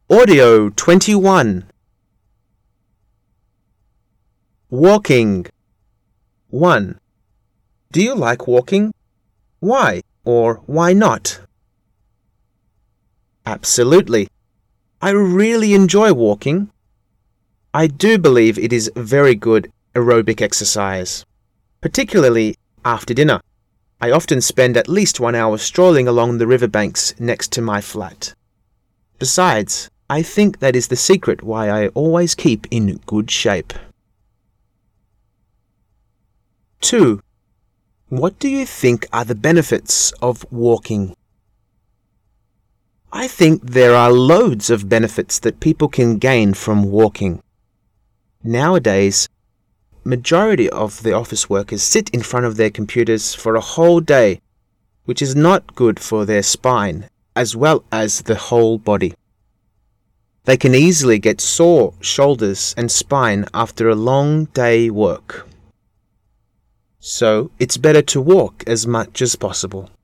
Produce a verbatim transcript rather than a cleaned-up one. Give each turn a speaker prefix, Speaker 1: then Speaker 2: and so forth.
Speaker 1: Audio twenty-one. Walking. one. Do you like walking? Why or why not? Absolutely. I really enjoy walking. I do believe it is very good aerobic exercise, particularly after dinner. I often spend at least one hour strolling along the riverbanks next to my flat. Besides, I think that is the secret why I always keep in good shape. two. What do you think are the benefits of walking? I think there are loads of benefits that people can gain from walking. Nowadays, majority of the office workers sit in front of their computers for a whole day, which is not good for their spine as well as the whole body. They can easily get sore shoulders and spine after a long day work. So it's better to walk as much as possible.